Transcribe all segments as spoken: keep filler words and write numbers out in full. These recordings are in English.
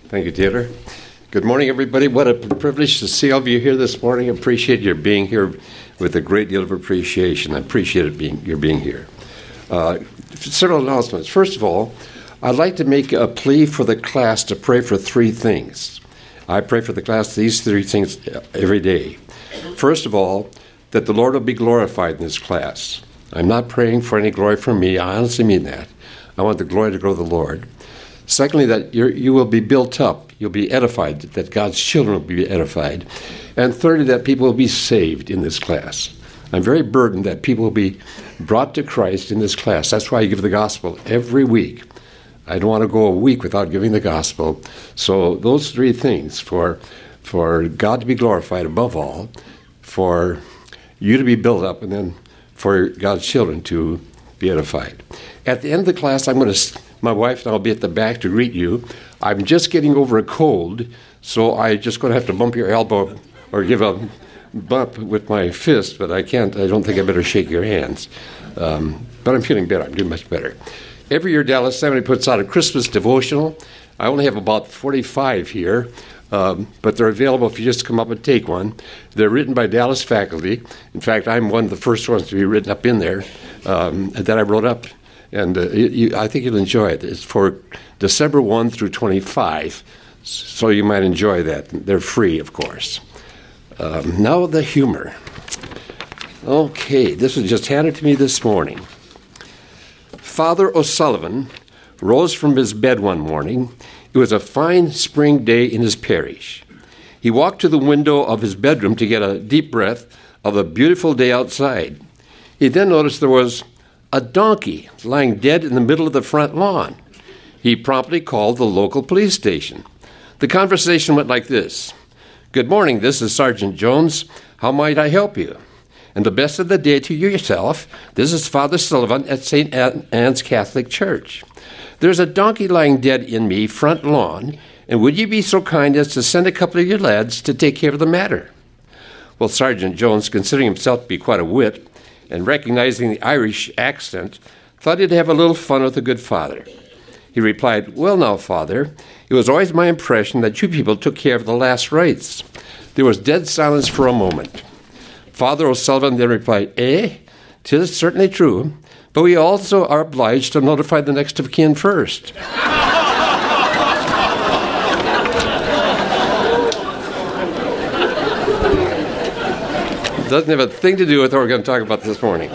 Thank you, Taylor. Good morning, everybody. What a privilege to see all of you here this morning. I appreciate your being here with a great deal of appreciation. I appreciate it being your being here. Uh, several announcements. First of all, I'd like to make a plea for the class to pray for three things. I pray for the class these three things every day. First of all, that the Lord will be glorified in this class. I'm not praying for any glory from me. I honestly mean that. I want the glory to go to the Lord. Secondly, that you're, you will be built up. You'll be edified, that God's children will be edified. And thirdly, that people will be saved in this class. I'm very burdened that people will be brought to Christ in this class. That's why I give the gospel every week. I don't want to go a week without giving the gospel. So those three things, for, for God to be glorified above all, for you to be built up, and then for God's children to be edified. At the end of the class, I'm going to... My wife and I will be at the back to greet you. I'm just getting over a cold, so I'm just going to have to bump your elbow or give a bump with my fist, but I can't. I don't think I better shake your hands. Um, but I'm feeling better. I'm doing much better. Every year, Dallas Seminary puts out a Christmas devotional. I only have about forty-five here, um, but they're available if you just come up and take one. They're written by Dallas faculty. In fact, I'm one of the first ones to be written up in there um, that I wrote up. And uh, you, I think you'll enjoy it. It's for December first through twenty-fifth, so you might enjoy that. They're free, of course. Um, now the humor. Okay, this was just handed to me this morning. Father O'Sullivan rose from his bed one morning. It was a fine spring day in his parish. He walked to the window of his bedroom to get a deep breath of the beautiful day outside. He then noticed there was a donkey lying dead in the middle of the front lawn. He promptly called the local police station. The conversation went like this. "Good morning, this is Sergeant Jones. How might I help you? And the best of the day to yourself. This is Father Sullivan at Saint Anne's Catholic Church. There's a donkey lying dead in me front lawn, and would you be so kind as to send a couple of your lads to take care of the matter?" Well, Sergeant Jones, considering himself to be quite a wit, and recognizing the Irish accent, thought he'd have a little fun with the good father. He replied, "Well now, Father, it was always my impression that you people took care of the last rites." There was dead silence for a moment. Father O'Sullivan then replied, "Eh, 'tis certainly true, but we also are obliged to notify the next of kin first." Doesn't have a thing to do with what we're going to talk about this morning.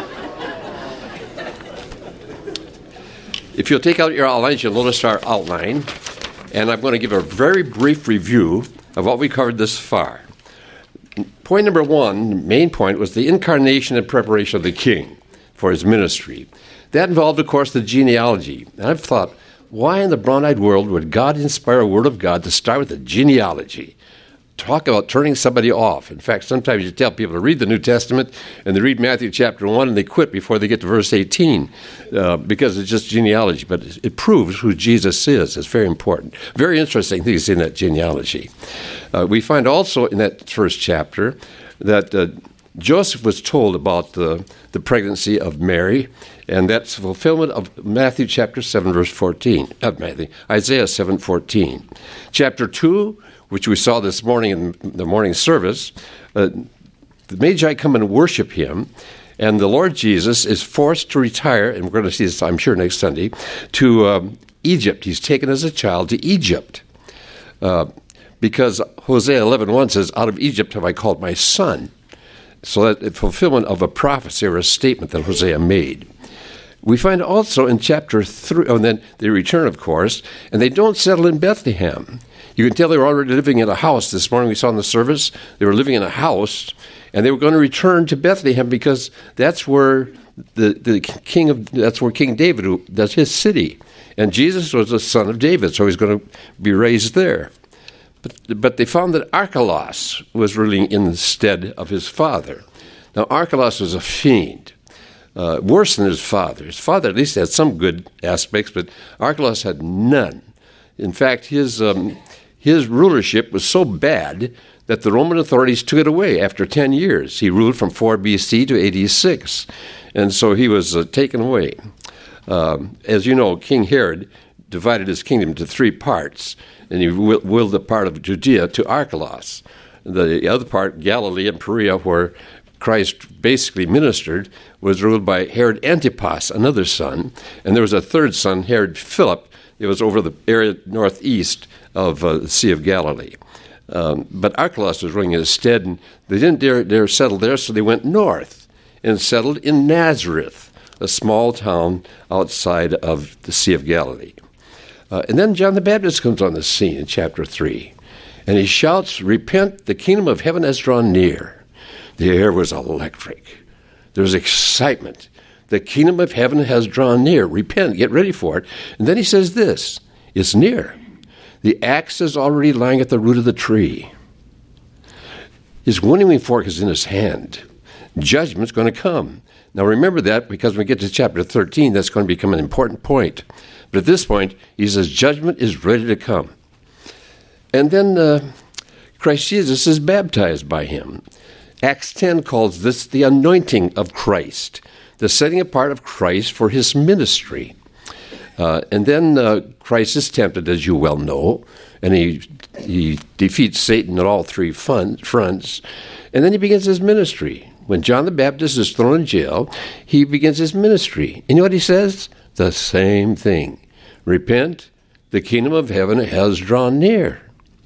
If you'll take out your outlines, you'll notice our outline, and I'm going to give a very brief review of what we covered this far. Point number one, the main point, was the incarnation and preparation of the king for his ministry. That involved, of course, the genealogy. And I've thought, why in the brown-eyed world would God inspire a word of God to start with a genealogy? Talk about turning somebody off. In fact, sometimes you tell people to read the New Testament, and they read Matthew chapter one, and they quit before they get to verse eighteen, uh, because it's just genealogy. But it, it proves who Jesus is. It's very important. Very interesting things in that genealogy. Uh, we find also in that first chapter that uh, Joseph was told about the, the pregnancy of Mary, and that's the fulfillment of Matthew chapter seven, verse fourteen. Not Matthew, Isaiah seven, fourteen. Chapter two, which we saw this morning in the morning service, uh, the Magi come and worship him, and the Lord Jesus is forced to retire, and we're going to see this, I'm sure, next Sunday, to um, Egypt. He's taken as a child to Egypt, uh, because Hosea eleven one says, "Out of Egypt have I called my son." So that the fulfillment of a prophecy or a statement that Hosea made. We find also in chapter three, oh, and then they return, of course, and they don't settle in Bethlehem. You can tell they were already living in a house. This morning we saw in the service, they were living in a house, and they were going to return to Bethlehem because that's where the, the king of that's where King David, that's his city, and Jesus was the son of David, so he's going to be raised there. But but they found that Archelaus was ruling instead of his father. Now Archelaus was a fiend, uh, worse than his father. His father at least had some good aspects, but Archelaus had none. In fact, his um, his rulership was so bad that the Roman authorities took it away after ten years. He ruled from four B C to A D six, and so he was uh, taken away. Um, as you know, King Herod divided his kingdom into three parts, and he willed the part of Judea to Archelaus. The other part, Galilee and Perea, where Christ basically ministered, was ruled by Herod Antipas, another son, and there was a third son, Herod Philip. It was over the area northeast of uh, the Sea of Galilee. Um, but Archelaus was ruling in his stead, and they didn't dare, dare settle there, so they went north and settled in Nazareth, a small town outside of the Sea of Galilee. Uh, and then John the Baptist comes on the scene in chapter three, and he shouts, "Repent, the kingdom of heaven has drawn near." The air was electric. There was excitement. The kingdom of heaven has drawn near. Repent, get ready for it. And then he says this, it's near. The axe is already lying at the root of the tree. His winnowing fork is in his hand. Judgment's going to come. Now remember that, because when we get to chapter thirteen, that's going to become an important point. But at this point, he says judgment is ready to come. And then uh, Christ Jesus is baptized by him. Acts ten calls this the anointing of Christ, the setting apart of Christ for his ministry. Uh, and then uh, Christ is tempted, as you well know, and he he defeats Satan at all three fun, fronts. And then he begins his ministry. When John the Baptist is thrown in jail, he begins his ministry. And you know what he says? The same thing. Repent, the kingdom of heaven has drawn near.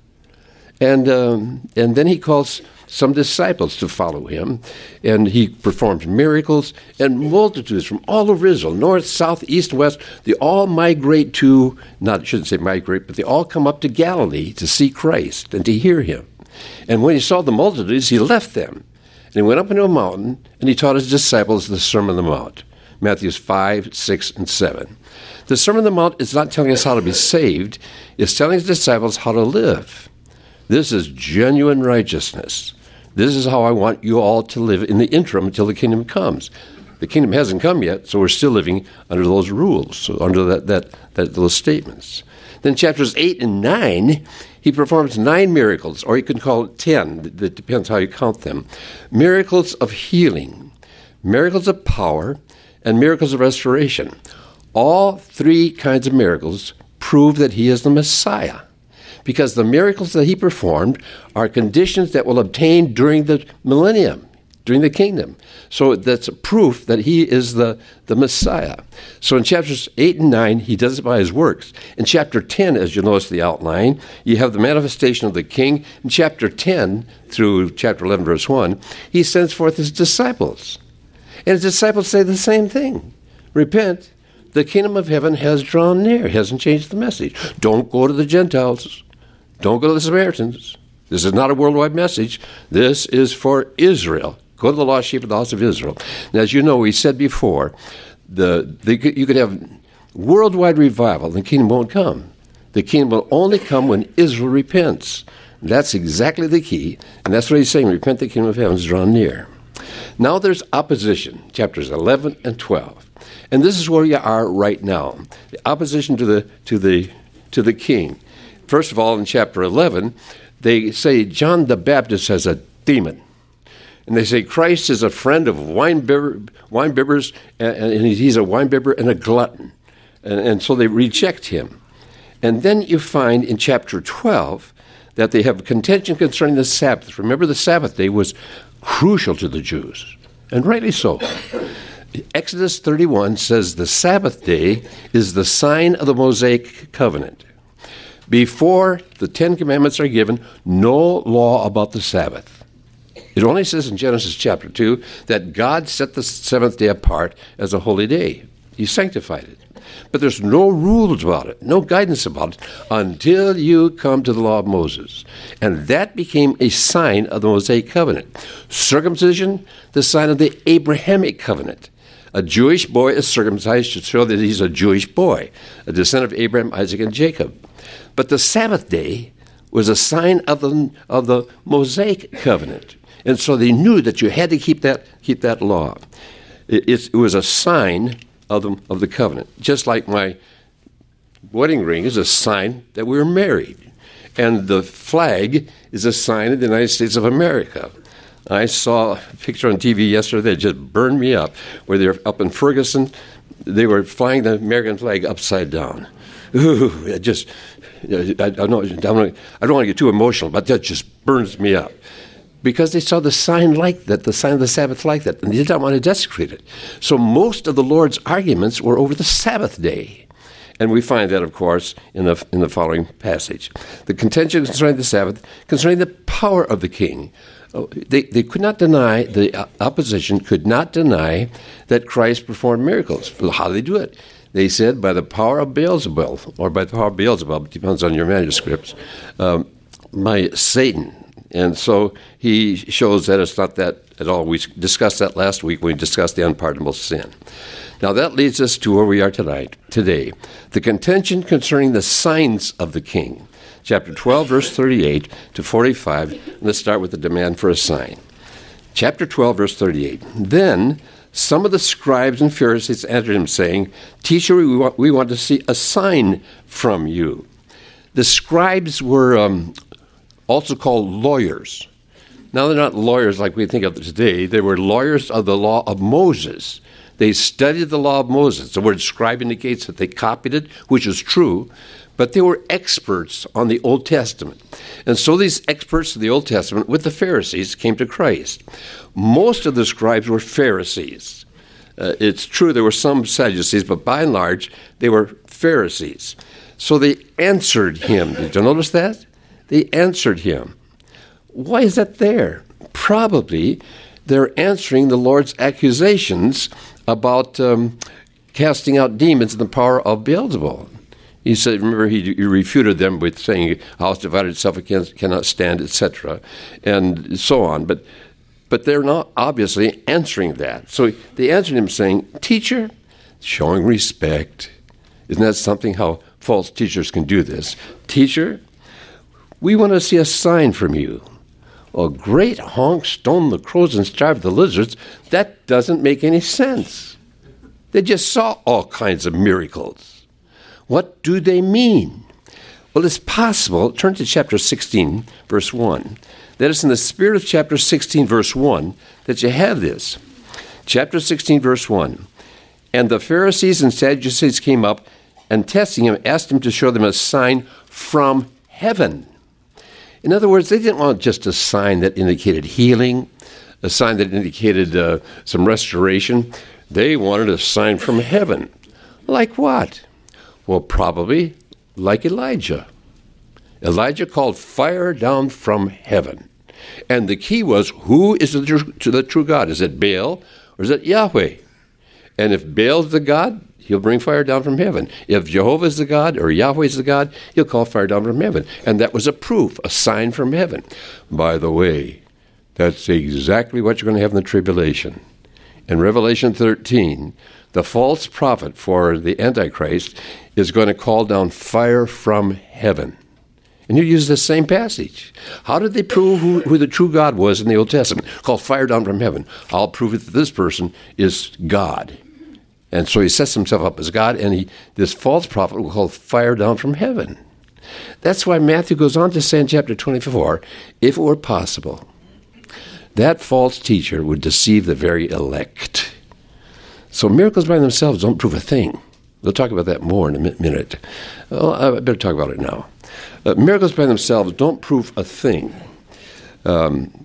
And um, and then he calls some disciples to follow him, and he performs miracles, and multitudes from all over Israel, north, south, east, west, they all migrate to, not I shouldn't say migrate, but they all come up to Galilee to see Christ and to hear him. And when he saw the multitudes, he left them, and he went up into a mountain, and he taught his disciples the Sermon on the Mount, Matthew five, six, and seven. The Sermon on the Mount is not telling us how to be saved, it's telling his disciples how to live. This is genuine righteousness. This is how I want you all to live in the interim until the kingdom comes. The kingdom hasn't come yet, so we're still living under those rules, so under that, that, that those statements. Then chapters eight and nine, he performs nine miracles, or you can call it ten. That depends how you count them. Miracles of healing, miracles of power, and miracles of restoration. All three kinds of miracles prove that he is the Messiah, because the miracles that he performed are conditions that will obtain during the millennium, during the kingdom. So that's a proof that he is the, the Messiah. So in chapters eight and nine, he does it by his works. In chapter ten, as you notice the outline, you have the manifestation of the king. In chapter ten through chapter eleven, verse one, he sends forth his disciples. And his disciples say the same thing. Repent, the kingdom of heaven has drawn near. He hasn't changed the message. Don't go to the Gentiles. Don't go to the Samaritans. This is not a worldwide message. This is for Israel. Go to the lost sheep of the house of Israel. And as you know, we said before, the, the you could have worldwide revival, and the kingdom won't come. The kingdom will only come when Israel repents. And that's exactly the key, and that's what he's saying. Repent, the kingdom of heaven is drawn near. Now there's opposition, chapters eleven and twelve. And this is where you are right now. The opposition to the to the to the king. First of all, in chapter eleven, they say John the Baptist has a demon. And they say Christ is a friend of wine, bibber, wine bibbers, and, and he's a wine bibber and a glutton. And, and so they reject him. And then you find in chapter twelve that they have contention concerning the Sabbath. Remember, the Sabbath day was crucial to the Jews, and rightly so. Exodus thirty-one says the Sabbath day is the sign of the Mosaic covenant. Before the Ten Commandments are given, no law about the Sabbath. It only says in Genesis chapter two that God set the seventh day apart as a holy day. He sanctified it. But there's no rules about it, no guidance about it, until you come to the law of Moses. And that became a sign of the Mosaic covenant. Circumcision, the sign of the Abrahamic covenant. A Jewish boy is circumcised to show that he's a Jewish boy, a descendant of Abraham, Isaac, and Jacob. But the Sabbath day was a sign of the, of the Mosaic covenant. And so they knew that you had to keep that, keep that law. It, it was a sign of the, of the covenant. Just like my wedding ring is a sign that we were married. And the flag is a sign of the United States of America. I saw a picture on T V yesterday that just burned me up, where they're up in Ferguson. They were flying the American flag upside down. ooh, it just, I, I, don't, I don't want to get too emotional, but that just burns me up. Because they saw the sign like that, the sign of the Sabbath like that, and they did not want to desecrate it. So most of the Lord's arguments were over the Sabbath day. And we find that, of course, in the in the following passage. The contention concerning the Sabbath, concerning the power of the king. They, they could not deny, the opposition could not deny that Christ performed miracles. How did they do it? They said, by the power of Beelzebub, or by the power of Beelzebub, depends on your manuscripts, um, by Satan. And so he shows that it's not that at all. We discussed that last week when we discussed the unpardonable sin. Now that leads us to where we are tonight, today. The contention concerning the signs of the king. Chapter twelve, verse thirty-eight to forty-five. Let's start with the demand for a sign. Chapter twelve, verse thirty-eight. Then some of the scribes and Pharisees answered him, saying, Teacher, we want, we want to see a sign from you. The scribes were um, also called lawyers. Now, they're not lawyers like we think of today. They were lawyers of the law of Moses. They studied the law of Moses. The word scribe indicates that they copied it, which is true, but they were experts on the Old Testament. And so these experts of the Old Testament with the Pharisees came to Christ. Most of the scribes were Pharisees. Uh, it's true there were some Sadducees, but by and large, they were Pharisees. So they answered him. Did you notice that? They answered him. Why is that there? Probably they're answering the Lord's accusations about um, casting out demons in the power of Beelzebub. He said, remember, he, he refuted them with saying, a house divided itself against cannot stand, et cetera, and so on. But but they're not obviously answering that. So they answered him saying, Teacher, showing respect. Isn't that something, how false teachers can do this? Teacher, we want to see a sign from you. A great honk stoned the crows and starved the lizards. That doesn't make any sense. They just saw all kinds of miracles. What do they mean? Well, it's possible. Turn to chapter sixteen, verse one. That is in the spirit of chapter sixteen, verse one, that you have this. Chapter sixteen, verse one. And the Pharisees and Sadducees came up and testing him, asked him to show them a sign from heaven. In other words, they didn't want just a sign that indicated healing, a sign that indicated uh, some restoration. They wanted a sign from heaven. Like what? Well, probably like Elijah. Elijah called fire down from heaven. And the key was, who is the true, to the true God? Is it Baal or is it Yahweh? And if Baal's the God, he'll bring fire down from heaven. If Jehovah is the God or Yahweh is the God, he'll call fire down from heaven. And that was a proof, a sign from heaven. By the way, that's exactly what you're going to have in the tribulation. In Revelation thirteen, the false prophet for the Antichrist is going to call down fire from heaven. And you use the same passage. How did they prove who, who the true God was in the Old Testament? Called fire down from heaven. I'll prove it that this person is God. And so he sets himself up as God, and he, this false prophet will call fire down from heaven. That's why Matthew goes on to say in chapter twenty-four, if it were possible, that false teacher would deceive the very elect. So miracles by themselves don't prove a thing. We'll talk about that more in a minute. Well, I better talk about it now. Uh, miracles by themselves don't prove a thing. Um,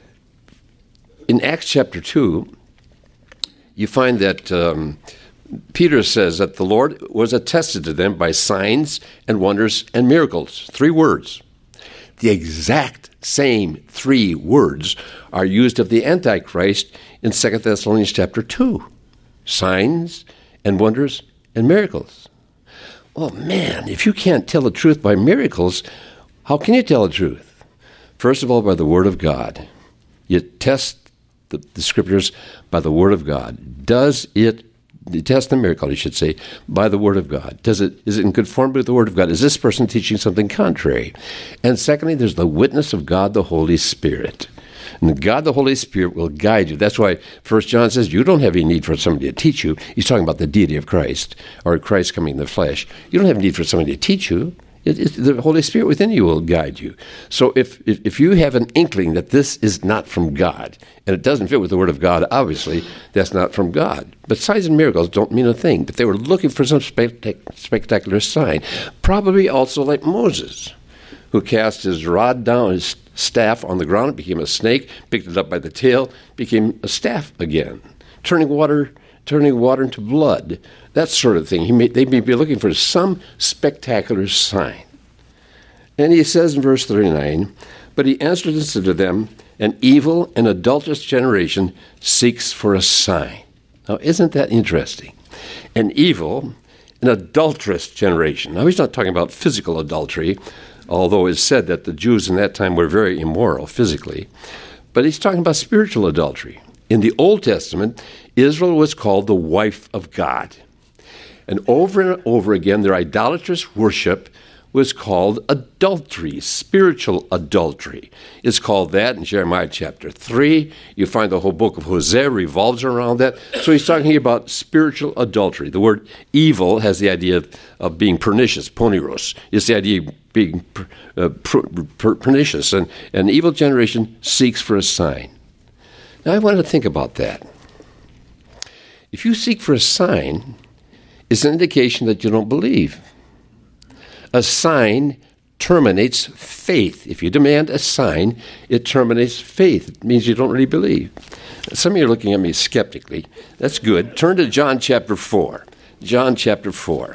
in Acts chapter two, you find that um, Peter says that the Lord was attested to them by signs and wonders and miracles. Three words. The exact same three words are used of the Antichrist in Second Thessalonians chapter two. Signs and wonders and miracles. Oh, man, if you can't tell the truth by miracles, how can you tell the truth? First of all, by the Word of God. You test the, the Scriptures by the Word of God. Does it, you test the miracle, you should say, by the Word of God. Does it, is it in conformity with the Word of God? Is this person teaching something contrary? And secondly, there's the witness of God the Holy Spirit. And God the Holy Spirit will guide you. That's why First John says you don't have any need for somebody to teach you. He's talking about the deity of Christ, or Christ coming in the flesh. You don't have a need for somebody to teach you. It, it, the Holy Spirit within you will guide you. So if, if if you have an inkling that this is not from God, and it doesn't fit with the Word of God, obviously, that's not from God. But signs and miracles don't mean a thing. But they were looking for some spectac- spectacular sign. Probably also like Moses, who cast his rod down, his staff on the ground, it became a snake, picked it up by the tail, became a staff again, turning water turning water into blood, that sort of thing. He may, they may be looking for some spectacular sign. And he says in verse thirty-nine, but he answered and said to them, an evil and adulterous generation seeks for a sign. Now, isn't that interesting? An evil and adulterous generation. Now, he's not talking about physical adultery, although it's said that the Jews in that time were very immoral physically. But he's talking about spiritual adultery. In the Old Testament, Israel was called the wife of God. And over and over again, their idolatrous worship was called adultery, spiritual adultery. It's called that in Jeremiah chapter three. You find the whole book of Hosea revolves around that. So he's talking about spiritual adultery. The word evil has the idea of, of being pernicious, poniros. It's the idea of being per, uh, per, per, pernicious. And an evil generation seeks for a sign. Now, I want to think about that. If you seek for a sign, it's an indication that you don't believe. A sign terminates faith. If you demand a sign, it terminates faith. It means you don't really believe. Some of you are looking at me skeptically. That's good. Turn to John chapter four. John chapter four.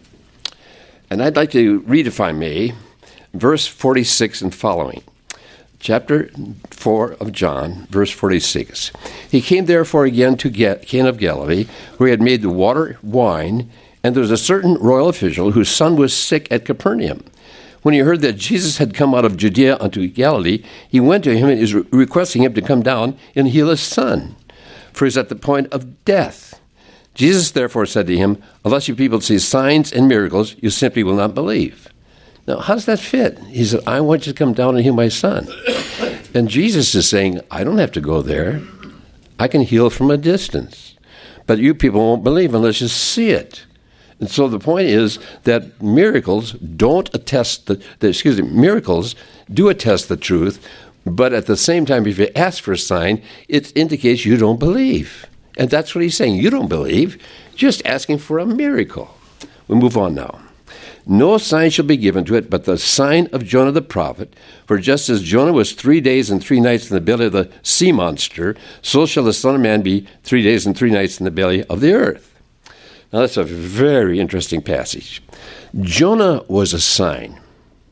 And I'd like to read, if I may, verse forty-six and following. Chapter four of John, verse forty-six. He came therefore again to Cana of Galilee, where he had made the water wine, and there was a certain royal official whose son was sick at Capernaum. When he heard that Jesus had come out of Judea unto Galilee, he went to him and is requesting him to come down and heal his son, for he is at the point of death. Jesus therefore said to him, unless you people see signs and miracles, you simply will not believe. Now, how does that fit? He said, I want you to come down and heal my son. And Jesus is saying, I don't have to go there. I can heal from a distance. But you people won't believe unless you see it. And so the point is that miracles don't attest the, the excuse me, miracles do attest the truth, but at the same time, if you ask for a sign, it indicates you don't believe. And that's what he's saying. You don't believe, just asking for a miracle. We move on now. No sign shall be given to it but the sign of Jonah the prophet. For just as Jonah was three days and three nights in the belly of the sea monster, so shall the Son of Man be three days and three nights in the belly of the earth. Now that's a very interesting passage. Jonah was a sign,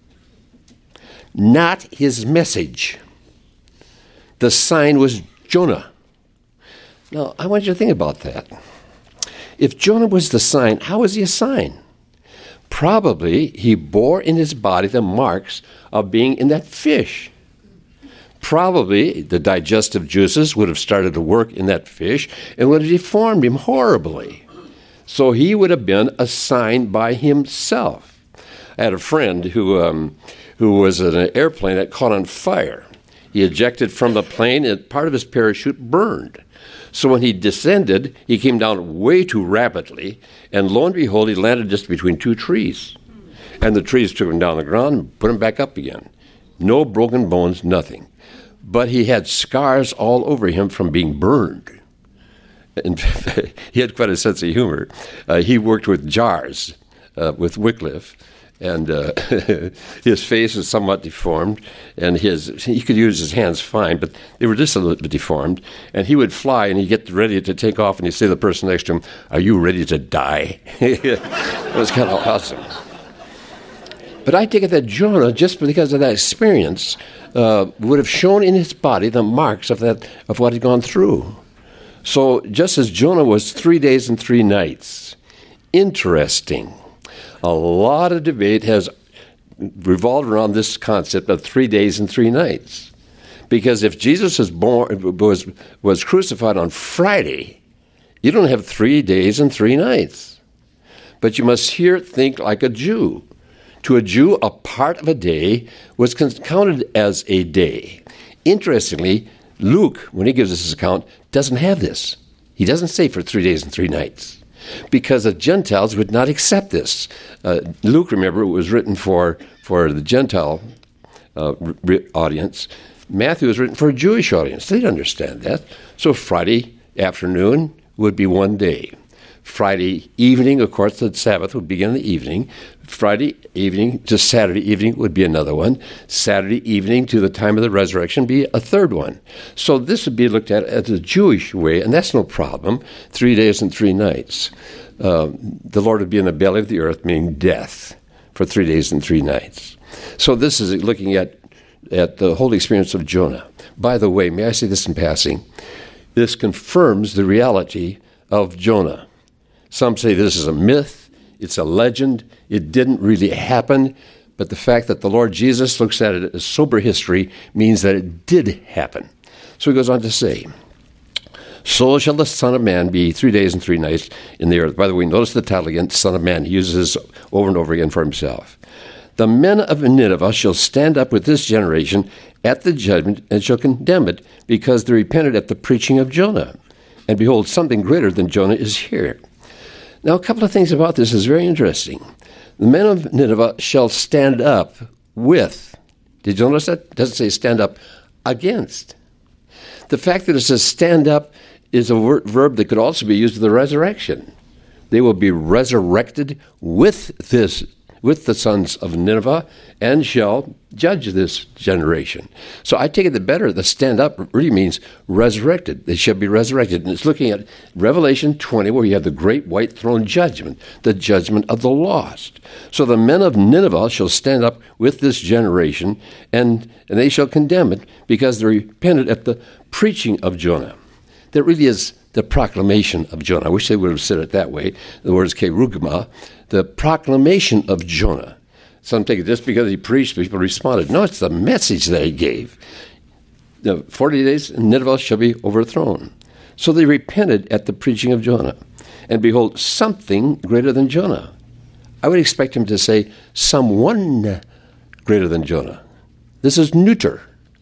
not his message. The sign was Jonah. Now, I want you to think about that. If Jonah was the sign, how was he a sign? Probably he bore in his body the marks of being in that fish. Probably the digestive juices would have started to work in that fish and would have deformed him horribly. So he would have been a sign by himself. I had a friend who um, who was in an airplane that caught on fire. He ejected from the plane and part of his parachute burned. So when he descended, he came down way too rapidly, and lo and behold, he landed just between two trees. And the trees took him down the ground and put him back up again. No broken bones, nothing. But he had scars all over him from being burned. In fact, he had quite a sense of humor. Uh, he worked with jars, uh, with Wycliffe, and uh, his face was somewhat deformed, and his he could use his hands fine, but they were just a little bit deformed. And he would fly, and he'd get ready to take off, and he'd say to the person next to him, "Are you ready to die?" It was kind of awesome. But I take it that Jonah, just because of that experience, uh, would have shown in his body the marks of that of what he'd gone through. So just as Jonah was three days and three nights, interesting. A lot of debate has revolved around this concept of three days and three nights. Because if Jesus was born was was crucified on Friday, you don't have three days and three nights. But you must here think like a Jew. To a Jew, a part of a day was counted as a day. Interestingly, Luke, when he gives us his account, doesn't have this. He doesn't say for three days and three nights. because the Gentiles would not accept this. Uh, Luke, remember, it was written for, for the Gentile uh, re- audience. Matthew was written for a Jewish audience. They'd understand that. So Friday afternoon would be one day. Friday evening, of course, the Sabbath would begin in the evening. Friday evening to Saturday evening would be another one. Saturday evening to the time of the resurrection be a third one. So this would be looked at as a Jewish way, and that's no problem. Three days and three nights. Uh, the Lord would be in the belly of the earth, meaning death, for three days and three nights. So this is looking at, at the whole experience of Jonah. By the way, may I say this in passing? This confirms the reality of Jonah. Some say this is a myth, it's a legend, it didn't really happen, but the fact that the Lord Jesus looks at it as sober history means that it did happen. So he goes on to say, so shall the Son of Man be three days and three nights in the earth. By the way, notice the title again, Son of Man. He uses this over and over again for himself. The men of Nineveh shall stand up with this generation at the judgment and shall condemn it, because they repented at the preaching of Jonah. And behold, something greater than Jonah is here. Now, a couple of things about this is very interesting. The men of Nineveh shall stand up with. Did you notice that? It doesn't say stand up against. The fact that it says stand up is a ver- verb that could also be used for the resurrection. They will be resurrected with this, with the sons of Nineveh, and shall judge this generation. So I take it the better, the stand up really means resurrected. They shall be resurrected. And it's looking at Revelation twenty, where you have the great white throne judgment, the judgment of the lost. So the men of Nineveh shall stand up with this generation, and, and they shall condemn it, because they repented at the preaching of Jonah. That really is the proclamation of Jonah. I wish they would have said it that way. The word is kerugma, the proclamation of Jonah. Some take it just because he preached, people responded. No, it's the message that he gave. The forty days in Nineveh shall be overthrown. So they repented at the preaching of Jonah. And behold, something greater than Jonah. I would expect him to say, someone greater than Jonah. This is neuter.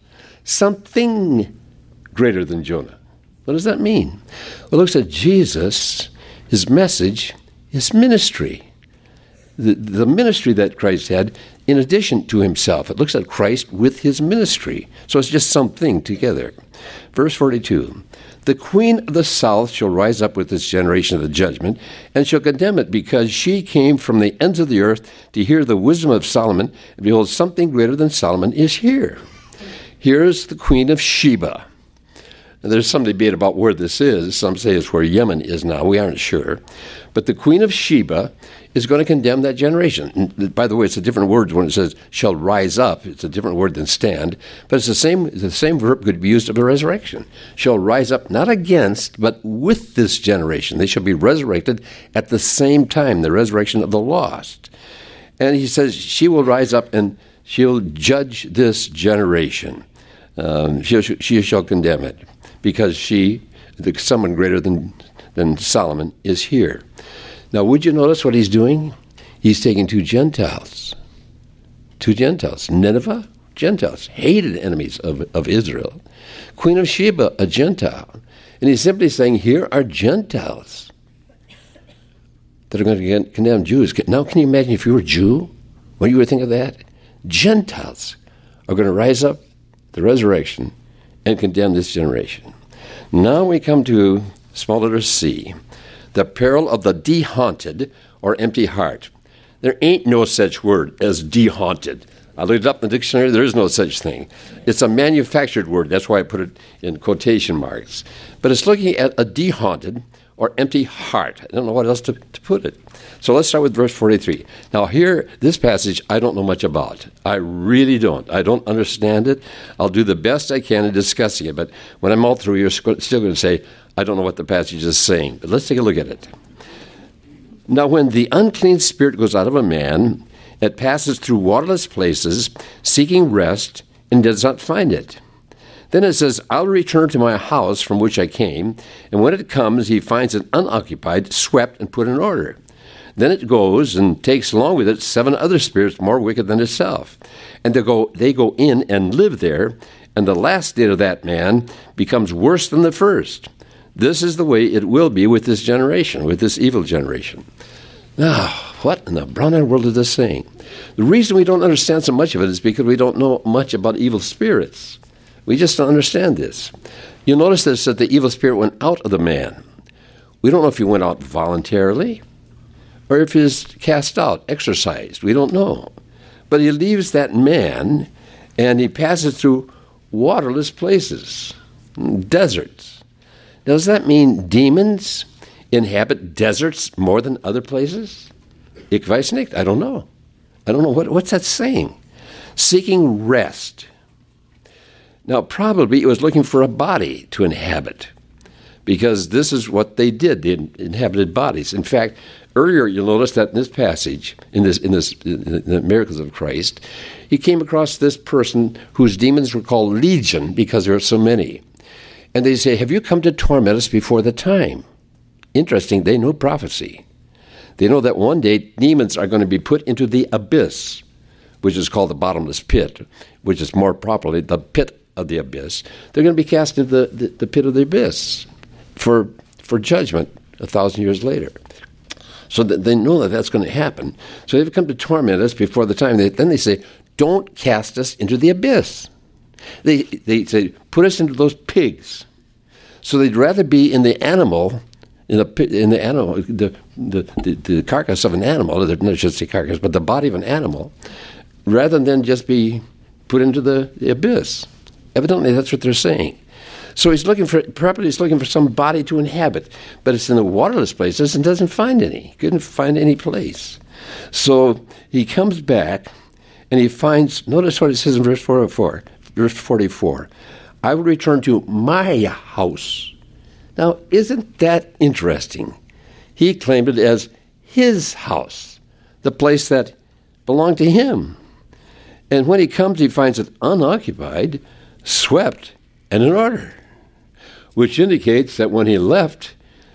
Something greater than Jonah. What does that mean? Well, it looks at Jesus, his message, his ministry. The, the ministry that Christ had in addition to himself. It looks at Christ with his ministry. So it's just something together. Verse forty-two, the queen of the south shall rise up with this generation of the judgment, and shall condemn it, because she came from the ends of the earth to hear the wisdom of Solomon, and behold, something greater than Solomon is here. Here's the queen of Sheba. And there's some debate about where this is. Some say it's where Yemen is now. We aren't sure. But the queen of Sheba is going to condemn that generation. And by the way, it's a different word when it says shall rise up. It's a different word than stand. But it's the same, the same verb could be used of a resurrection. Shall rise up not against, but with this generation. They shall be resurrected at the same time, the resurrection of the lost. And he says she will rise up and she'll judge this generation. Um, she, she shall condemn it, because she, the, someone greater than, than Solomon, is here. Now, would you notice what he's doing? He's taking two Gentiles. Two Gentiles. Nineveh, Gentiles, hated enemies of, of Israel. Queen of Sheba, a Gentile. And he's simply saying, here are Gentiles that are going to condemn Jews. Now, can you imagine if you were a Jew? What you would think of that? Gentiles are going to rise up the resurrection and condemn this generation. Now we come to small letter C, the peril of the de-haunted or empty heart. There ain't no such word as de-haunted. I looked it up in the dictionary. There is no such thing. It's a manufactured word. That's why I put it in quotation marks. But it's looking at a de-haunted or empty heart. I don't know what else to, to put it. So let's start with verse forty-three. Now here, this passage, I don't know much about. I really don't. I don't understand it. I'll do the best I can in discussing it. But when I'm all through, you're still going to say, I don't know what the passage is saying. But let's take a look at it. Now when the unclean spirit goes out of a man, it passes through waterless places, seeking rest, and does not find it. Then it says, I'll return to my house from which I came, and when it comes, he finds it unoccupied, swept, and put in order. Then it goes and takes along with it seven other spirits more wicked than itself. And they go, they go in and live there, and the last state of that man becomes worse than the first. This is the way it will be with this generation, with this evil generation. Now, what in the brown-eyed world is this saying? The reason we don't understand so much of it is because we don't know much about evil spirits. We just don't understand this. You'll notice this, that the evil spirit went out of the man. We don't know if he went out voluntarily or if he was cast out, exorcised. We don't know. But he leaves that man and he passes through waterless places, deserts. Now, does that mean demons inhabit deserts more than other places? Ich weiß nicht. I don't know. I don't know. What, what's that saying? Seeking rest. Now, probably it was looking for a body to inhabit, because this is what they did. They inhabited bodies. In fact, earlier you'll notice that in this passage, in this, in this, in the miracles of Christ, he came across this person whose demons were called Legion because there are so many. And they say, have you come to torment us before the time? Interesting, they know prophecy. They know that one day demons are going to be put into the abyss, which is called the bottomless pit, which is more properly the pit of the abyss. They're going to be cast into the, the, the pit of the abyss for for judgment a thousand years later. So that they know that that's going to happen. So they've come to torment us before the time. They, then they say, don't cast us into the abyss. They they say, put us into those pigs. So they'd rather be in the animal, in the in the animal, the the, the, the carcass of an animal, not just the carcass, but the body of an animal, rather than just be put into the, the abyss. Evidently, that's what they're saying. So he's looking for, probably he's looking for some body to inhabit, but it's in the waterless places and doesn't find any. Couldn't find any place. So he comes back and he finds, notice what it says in verse forty-four, verse forty-four, I will return to my house. Now, isn't that interesting? He claimed it as his house, the place that belonged to him. And when he comes, he finds it unoccupied, swept, and in order, which indicates that when he left,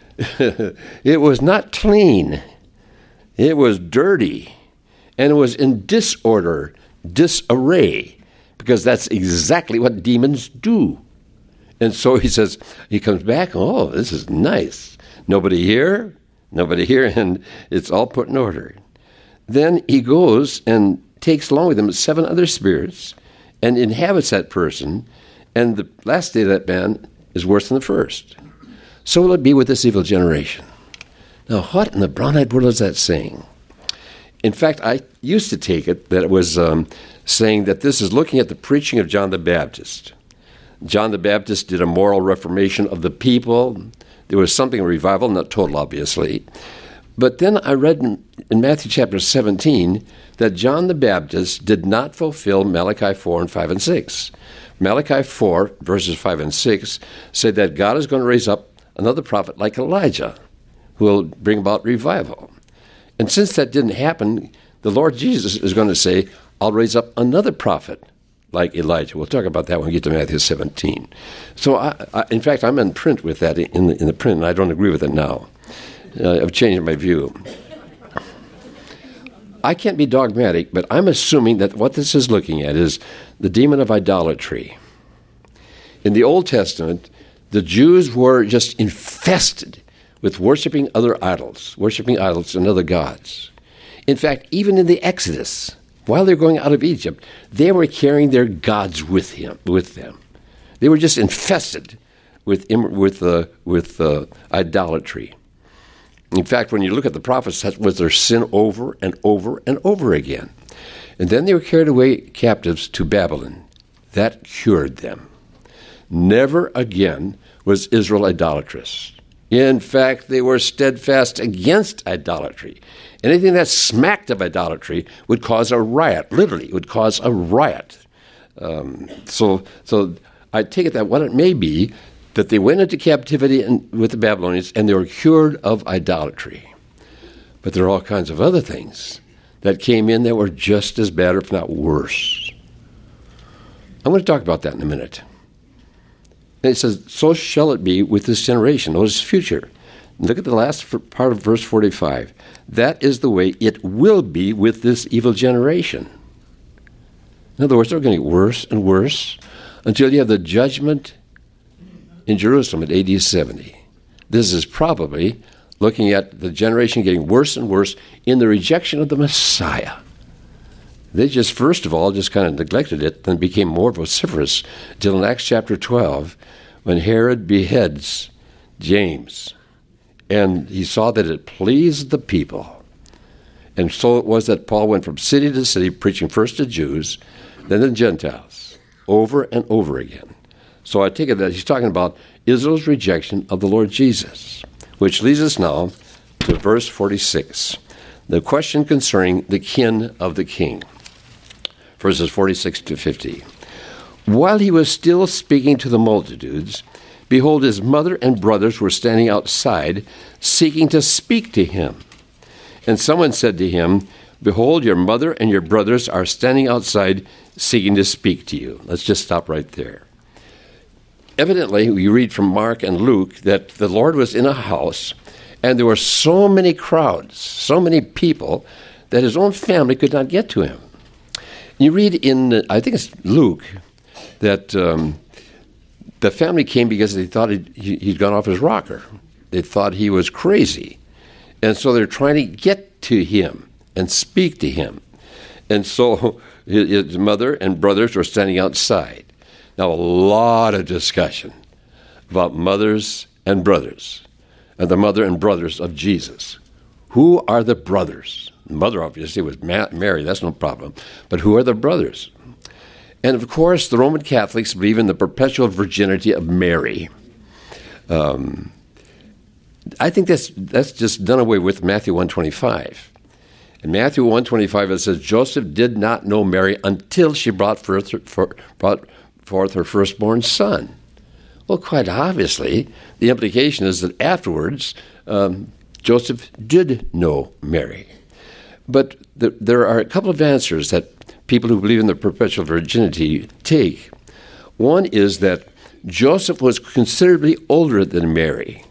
it was not clean. It was dirty, and it was in disorder, disarray, because that's exactly what demons do. And so he says, he comes back, oh, this is nice. Nobody here, nobody here, and it's all put in order. Then he goes and takes along with him seven other spirits and inhabits that person, and the last day of that man is worse than the first. So will it be with this evil generation. Now, what in the brown-eyed world is that saying? In fact, I used to take it that it was um, saying that this is looking at the preaching of John the Baptist. John the Baptist did a moral reformation of the people. There was something of revival, not total, obviously. But then I read in, in Matthew chapter seventeen that John the Baptist did not fulfill Malachi four and five and six. Malachi four, verses five and six, said that God is going to raise up another prophet like Elijah who will bring about revival. And since that didn't happen, the Lord Jesus is going to say, I'll raise up another prophet like Elijah. We'll talk about that when we get to Matthew seventeen. So, I, I, in fact, I'm in print with that in the, in the print, and I don't agree with it now. Uh, I've changed my view. I can't be dogmatic, but I'm assuming that what this is looking at is the demon of idolatry. In the Old Testament, the Jews were just infested with worshiping other idols, worshiping idols and other gods. In fact, even in the Exodus, while they were going out of Egypt, they were carrying their gods with him, with them. They were just infested with with uh, with uh, idolatry. In fact, when you look at the prophets, that was their sin over and over and over again. And then they were carried away captives to Babylon. That cured them. Never again was Israel idolatrous. In fact, they were steadfast against idolatry. Anything that smacked of idolatry would cause a riot. Literally, it would cause a riot. Um, so, so I take it that what it may be, that they went into captivity and, with the Babylonians, and they were cured of idolatry. But there are all kinds of other things that came in that were just as bad, or if not worse. I'm going to talk about that in a minute. And it says, so shall it be with this generation. Notice future. Look at the last part of verse forty-five. That is the way it will be with this evil generation. In other words, they're going to get worse and worse until you have the judgment in Jerusalem at A D seventy. This is probably looking at the generation getting worse and worse in the rejection of the Messiah. They just, first of all, just kind of neglected it, then became more vociferous till in Acts chapter twelve, when Herod beheads James. And he saw that it pleased the people. And so it was that Paul went from city to city, preaching first to Jews, then to Gentiles, over and over again. So I take it that he's talking about Israel's rejection of the Lord Jesus, which leads us now to verse forty-six, the question concerning the kin of the king. Verses forty-six to fifty. While he was still speaking to the multitudes, behold, his mother and brothers were standing outside, seeking to speak to him. And someone said to him, behold, your mother and your brothers are standing outside, seeking to speak to you. Let's just stop right there. Evidently, we read from Mark and Luke that the Lord was in a house, and there were so many crowds, so many people, that his own family could not get to him. You read in, I think it's Luke, that um, the family came because they thought he'd, he'd gone off his rocker. They thought he was crazy. And so they're trying to get to him and speak to him. And so his mother and brothers were standing outside. Now, a lot of discussion about mothers and brothers, and the mother and brothers of Jesus. Who are the brothers? The mother, obviously, was Mary. That's no problem. But who are the brothers? And, of course, the Roman Catholics believe in the perpetual virginity of Mary. Um, I think that's that's just done away with Matthew one twenty-five. In Matthew one twenty-five, it says, Joseph did not know Mary until she brought forth, for, brought forth her firstborn son. Well, quite obviously, the implication is that afterwards, um, Joseph did know Mary. But the, there are a couple of answers that people who believe in the perpetual virginity take. One is that Joseph was considerably older than Mary.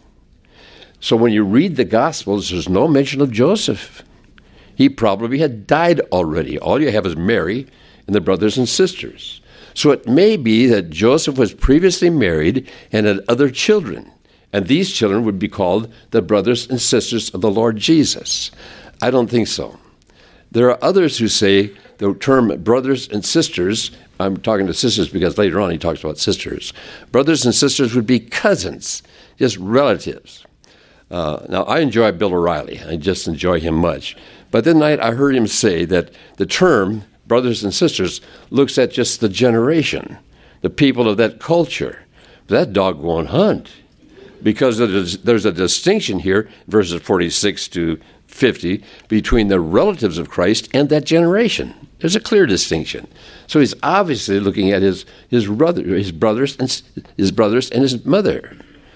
So when you read the Gospels, there's no mention of Joseph. He probably had died already. All you have is Mary and the brothers and sisters. So it may be that Joseph was previously married and had other children, and these children would be called the brothers and sisters of the Lord Jesus. I don't think so. There are others who say the term brothers and sisters, I'm talking to sisters because later on he talks about sisters, brothers and sisters would be cousins, just relatives. Uh, now, I enjoy Bill O'Reilly. I just enjoy him much. But that night I heard him say that the term brothers and sisters looks at just the generation, the people of that culture. That dog won't hunt, because there's a distinction here, verses forty-six to fifty, between the relatives of Christ and that generation. There's a clear distinction. So he's obviously looking at his his brother, his brothers, and his brothers and his mother.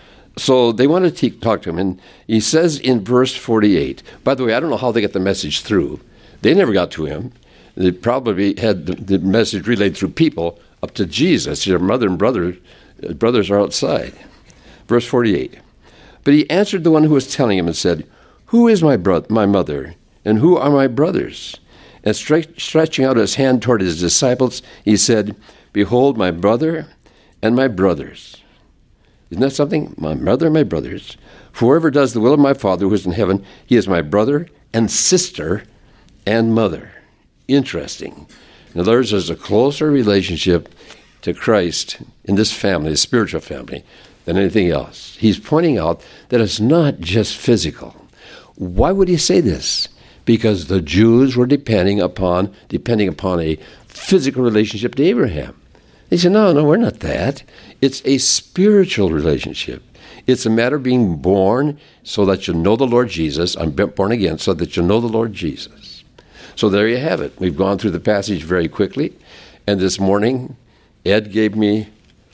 So they want to te- talk to him, and he says in verse forty-eight. By the way, I don't know how they got the message through. They never got to him. They probably had the, the message relayed through people up to Jesus. Your mother and brother, brothers are outside. Verse forty-eight. But he answered the one who was telling him and said, who is my bro- my mother, and who are my brothers? And stre- stretching out his hand toward his disciples, he said, behold, my brother and my brothers. Isn't that something? My mother and my brothers. Whoever does the will of my Father who is in heaven, he is my brother and sister and mother. Interesting. In other words, there's a closer relationship to Christ in this family, a spiritual family, than anything else. He's pointing out that it's not just physical. Why would he say this? Because the Jews were depending upon depending upon a physical relationship to Abraham. He said, no, no, we're not that. It's a spiritual relationship. It's a matter of being born so that you know the Lord Jesus. I'm born again so that you know the Lord Jesus. So there you have it. We've gone through the passage very quickly. And this morning, Ed gave me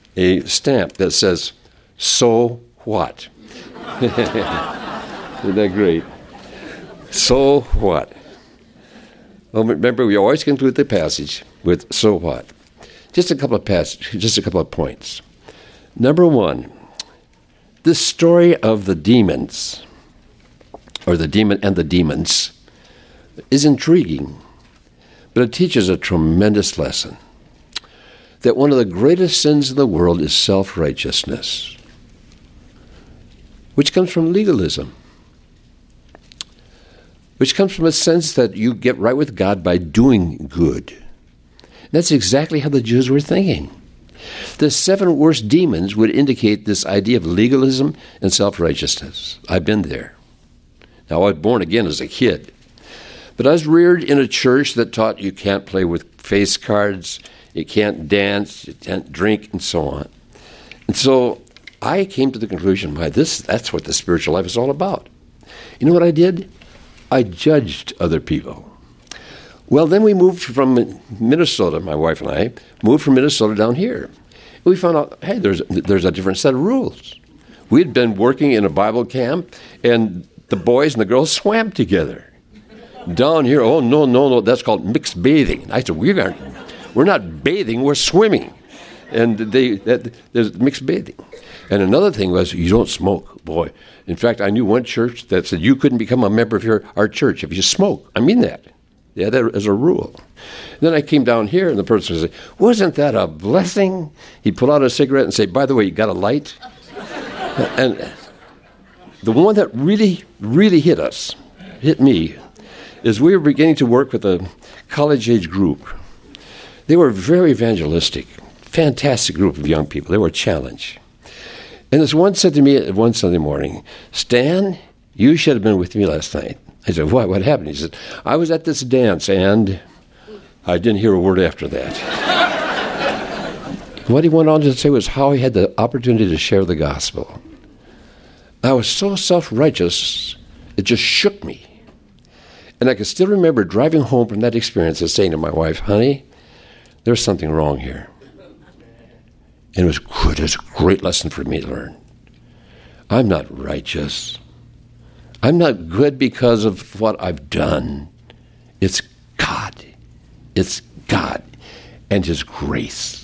a stamp that says, so what? Isn't that great? So what? Well, remember, we always conclude the passage with so what? Just a couple of passages, just a couple of points. Number one, the story of the demons, or the demon and the demons, is intriguing, but it teaches a tremendous lesson. That one of the greatest sins in the world is self-righteousness. which comes from legalism, which comes from a sense that you get right with God by doing good. That's exactly how the Jews were thinking. The seven worst demons would indicate this idea of legalism and self-righteousness. I've been there. Now, I was born again as a kid, but I was reared in a church that taught you can't play with face cards, you can't dance, you can't drink, and so on. And so I came to the conclusion, my, this, that's what the spiritual life is all about. You know what I did? I judged other people. Well, then we moved from Minnesota, my wife and I, moved from Minnesota down here. We found out, hey, there's, there's a different set of rules. We'd been working in a Bible camp, and the boys and the girls swam together. Down here, oh, no, no, no, that's called mixed bathing. I said, we aren't, we're not bathing, we're swimming. And they, that, there's mixed bathing. And another thing was, you don't smoke, boy. In fact, I knew one church that said you couldn't become a member of your, our church if you smoke. I mean that. Yeah, that is a rule. Then I came down here, and the person said, wasn't that a blessing? He'd pull out a cigarette and say, by the way, you got a light? And the one that really, really hit us, hit me, is we were beginning to work with a college-age group. They were very evangelistic, fantastic group of young people. They were a challenge. And this one said to me one Sunday morning, Stan, you should have been with me last night. I said, what, what happened? He said, I was at this dance, and I didn't hear a word after that. What he went on to say was how he had the opportunity to share the gospel. I was so self-righteous, it just shook me. And I can still remember driving home from that experience and saying to my wife, honey, there's something wrong here. And it was good. It was a great lesson for me to learn. I'm not righteous. I'm not good because of what I've done. It's God. It's God and His grace.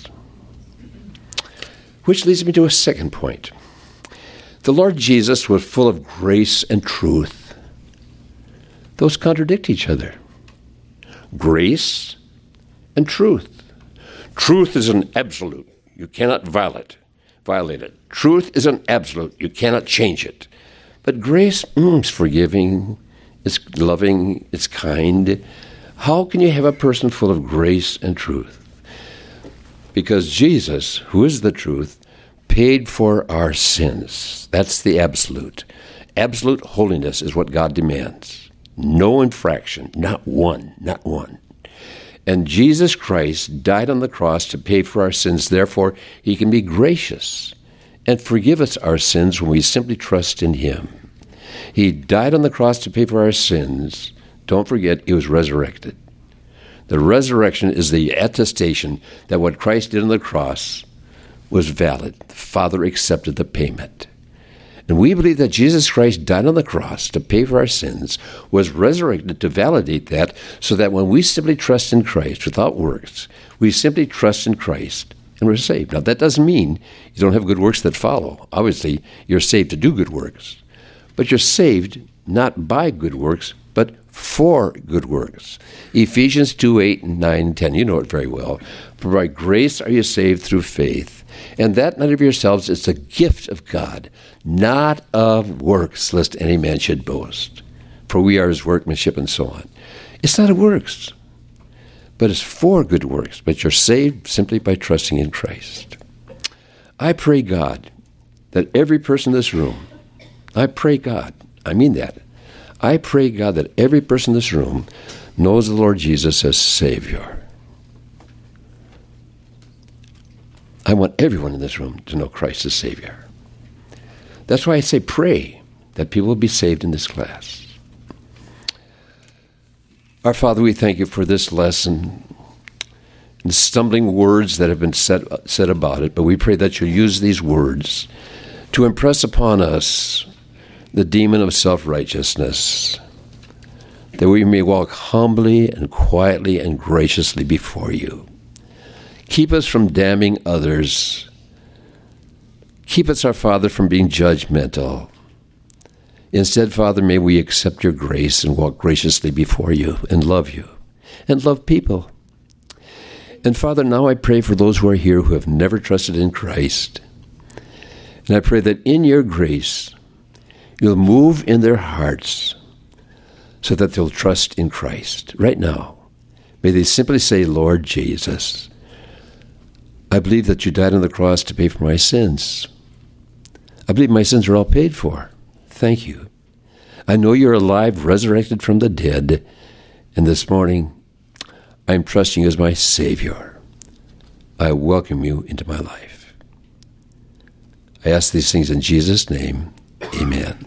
Which leads me to a second point. The Lord Jesus was full of grace and truth. Those contradict each other. Grace and truth. Truth is an absolute. You cannot violate, violate it. Truth is an absolute. You cannot change it. But grace mm, is forgiving, it's loving, it's kind. How can you have a person full of grace and truth? Because Jesus, who is the truth, paid for our sins. That's the absolute. Absolute holiness is what God demands. No infraction, not one, not one. And Jesus Christ died on the cross to pay for our sins. Therefore, He can be gracious and forgive us our sins when we simply trust in Him. He died on the cross to pay for our sins. Don't forget, He was resurrected. The resurrection is the attestation that what Christ did on the cross was valid. The Father accepted the payment. And we believe that Jesus Christ died on the cross to pay for our sins, was resurrected to validate that, so that when we simply trust in Christ without works, we simply trust in Christ and we're saved. Now, that doesn't mean you don't have good works that follow. Obviously, you're saved to do good works. But you're saved not by good works, but for good works. Ephesians two, eight, and nine, and ten, you know it very well. For by grace are you saved through faith, and that not of yourselves, it's a gift of God, not of works, lest any man should boast. For we are His workmanship, and so on. It's not of works, but it's for good works. But you're saved simply by trusting in Christ. I pray, God, that every person in this room, I pray, God, I mean that, I pray, God, that every person in this room knows the Lord Jesus as Savior. I want everyone in this room to know Christ as Savior. That's why I say pray that people will be saved in this class. Our Father, we thank You for this lesson and the stumbling words that have been said, said about it, but we pray that You'll use these words to impress upon us the demon of self-righteousness, that we may walk humbly and quietly and graciously before You. Keep us from damning others. Keep us, our Father, from being judgmental. Instead, Father, may we accept Your grace and walk graciously before You and love You and love people. And Father, now I pray for those who are here who have never trusted in Christ. And I pray that in Your grace, you'll move in their hearts so that they'll trust in Christ. Right now, may they simply say, Lord Jesus, I believe that you died on the cross to pay for my sins. I believe my sins are all paid for. Thank you. I know you're alive, resurrected from the dead, and this morning I'm trusting you as my Savior. I welcome you into my life. I ask these things in Jesus' name. Amen.